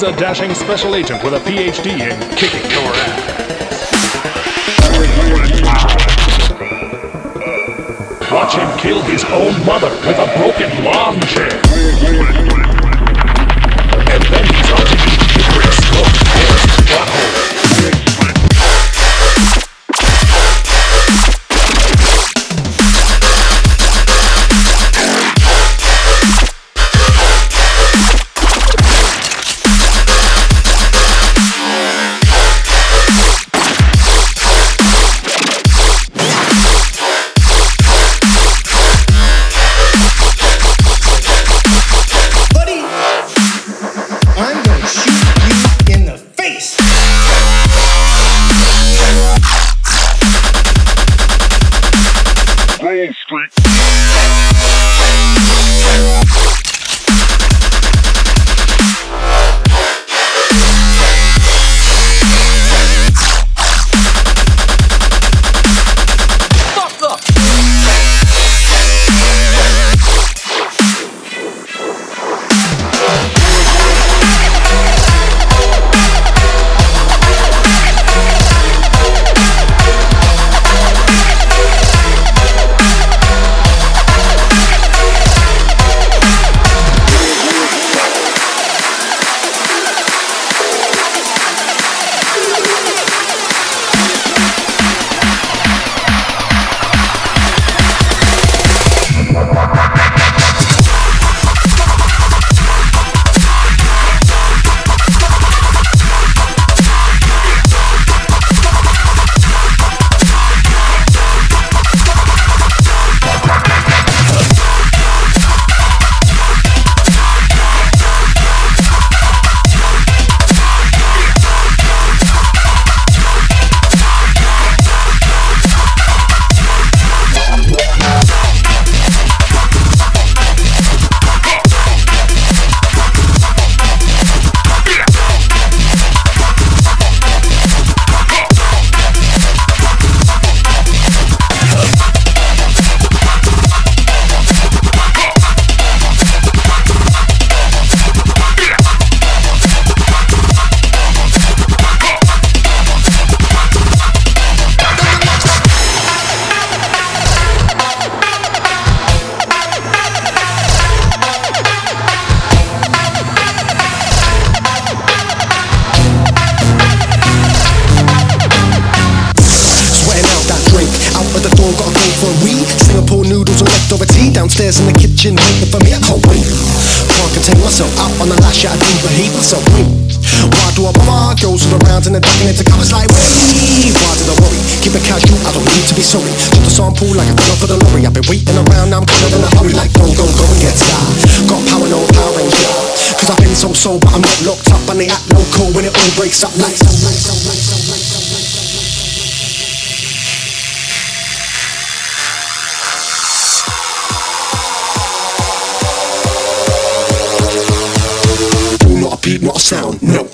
He's a dashing special agent with a PhD in kicking your ass. Watch him kill his own mother with a broken lawn chair. And then he's on to you with a smoke ass butthole. Downstairs in the kitchen, waiting for me, I can't wait. Can't contain myself, out on the lash, yeah, I do behave myself, wait. Why do I bother? Girls all around and they're ducking into covers like, wait. Why did I worry? Keep it casual, I don't need to be sorry. Just a sample like a gun for the lorry. I've been waiting around, now I'm kind of in a hurry. Like, go and get started. Got power, no Power Ranger. Cause I've been so but I'm not locked up. And they act local when it all breaks up like not a beat, not a sound, no.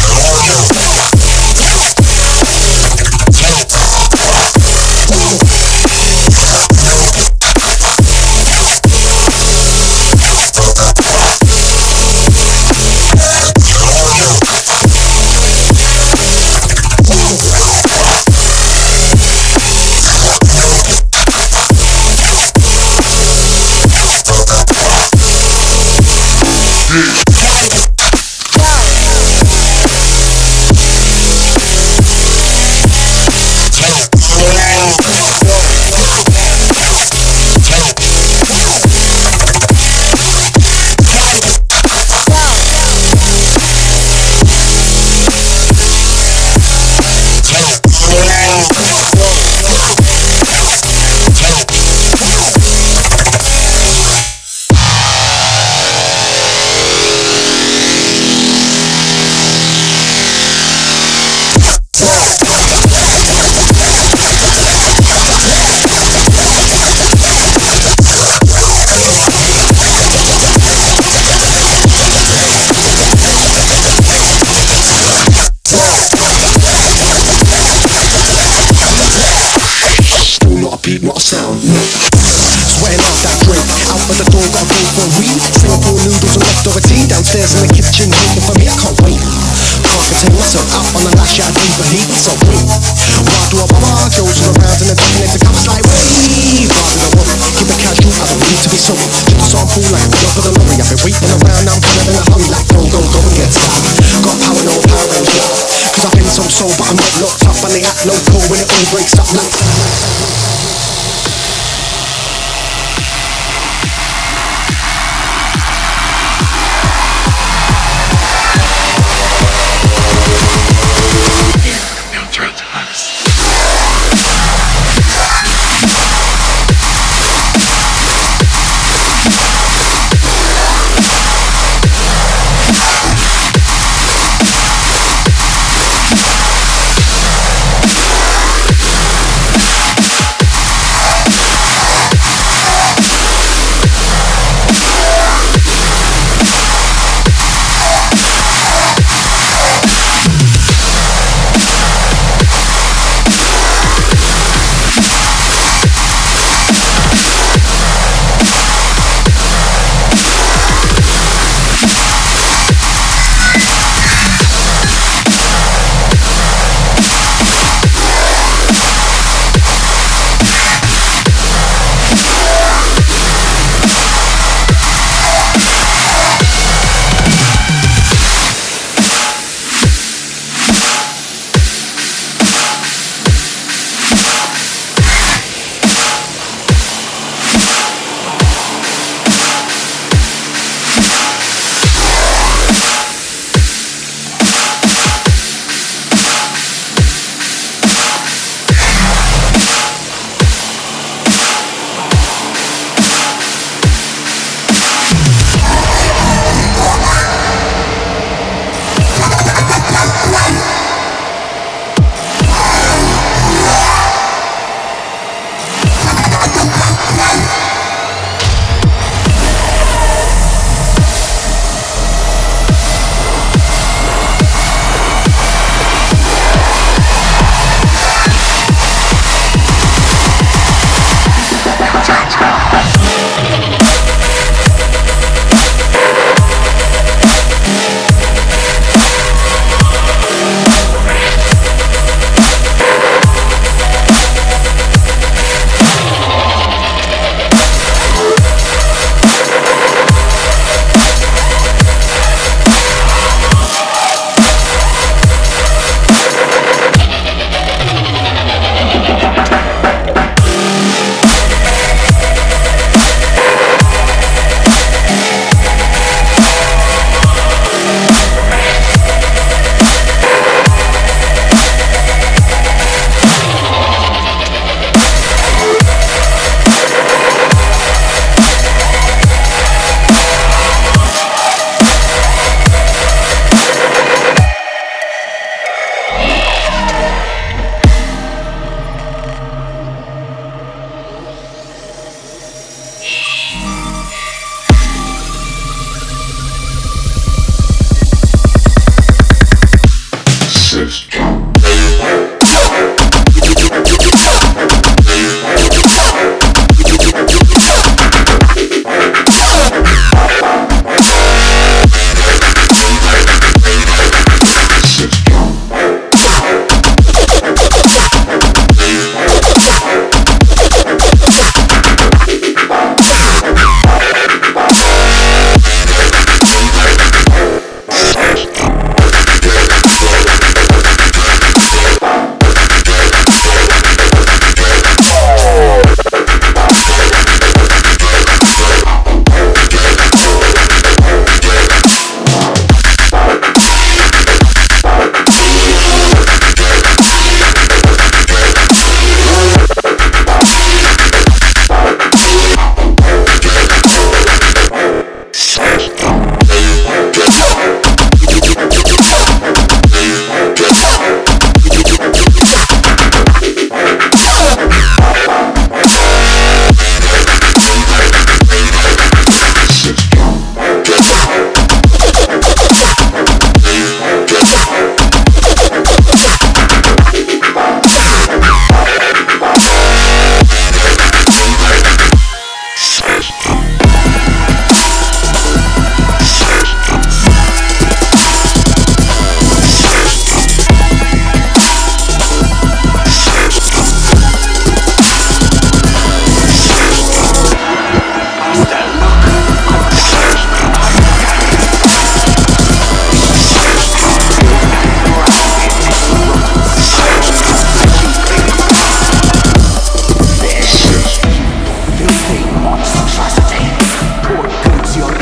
Not a sound, no. Sweating out that drink. Out of the door, gotta go for a weed. Singapore noodles and leftover tea. Downstairs in the kitchen, waiting for me, I can't wait. So out on the lash, yeah, I deeper heat. So why do I bother? Goes around in the dark and it's a covers like wait. Why do I worry? Keep it casual, I don't need to be sorry. Just a sample like a drop of the lorry. I've been waiting around, I'm kind of in a hurry. Like go, go, go and get started. Got power, no Power Ranger. Cause I've been so soul, but I'm not locked up. And they act local when it all breaks up like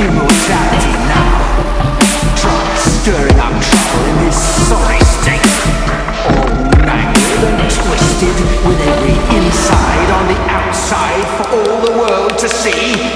immortality now. Try stirring up trouble in this sorry state. All mangled and twisted, with every inside on the outside for all the world to see.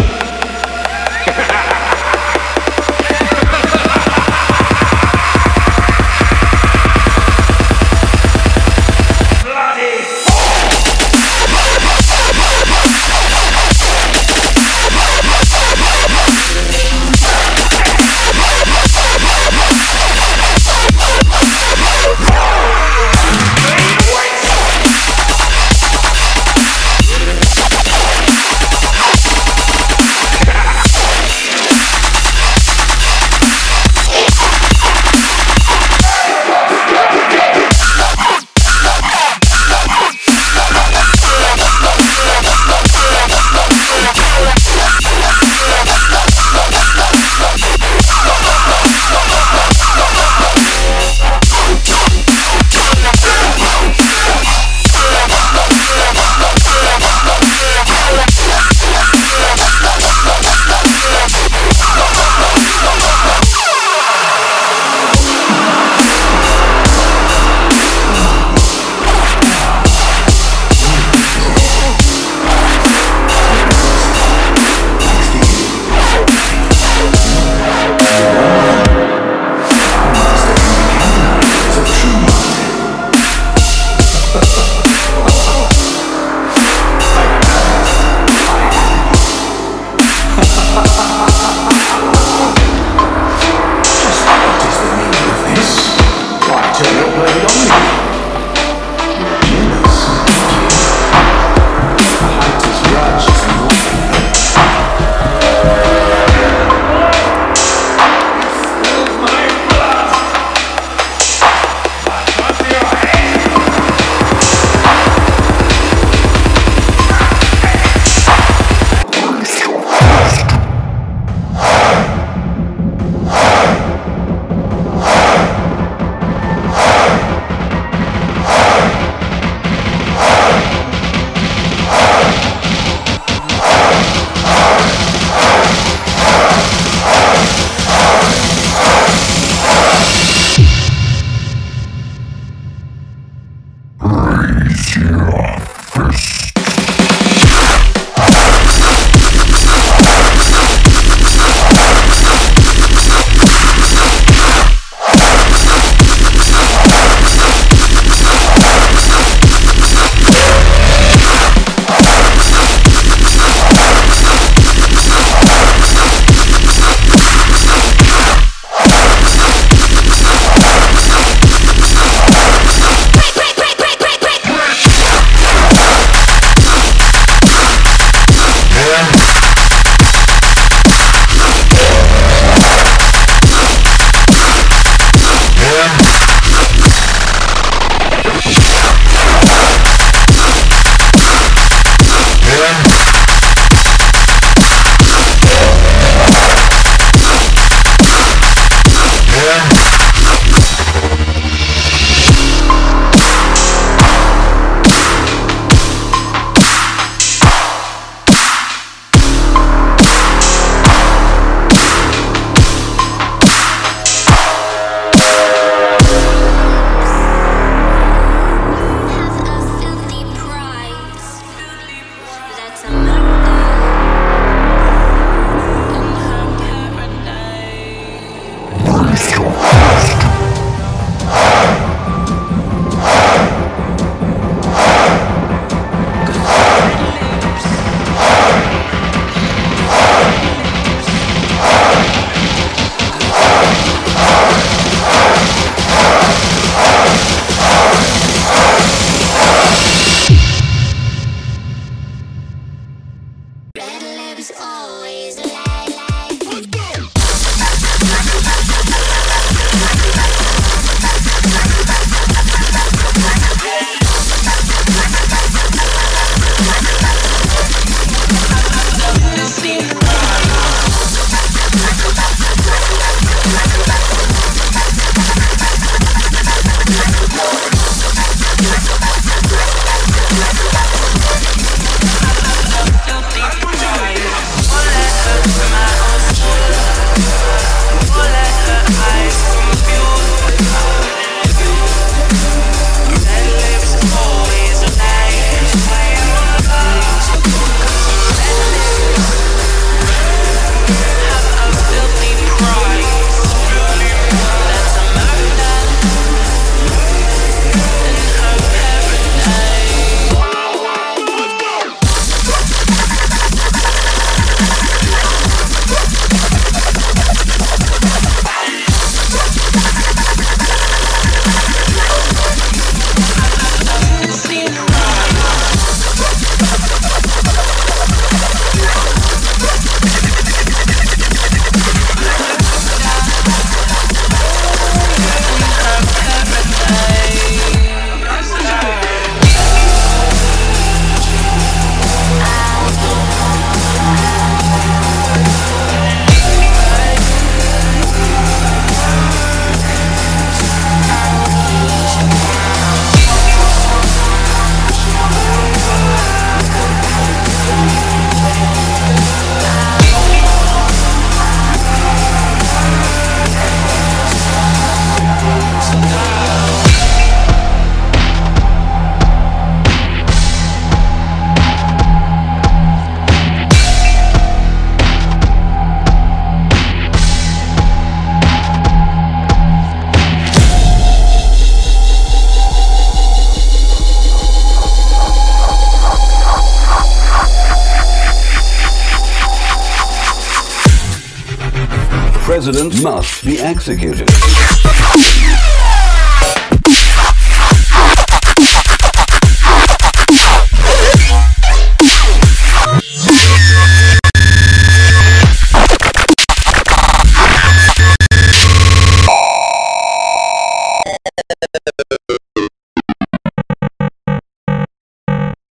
president must be executed.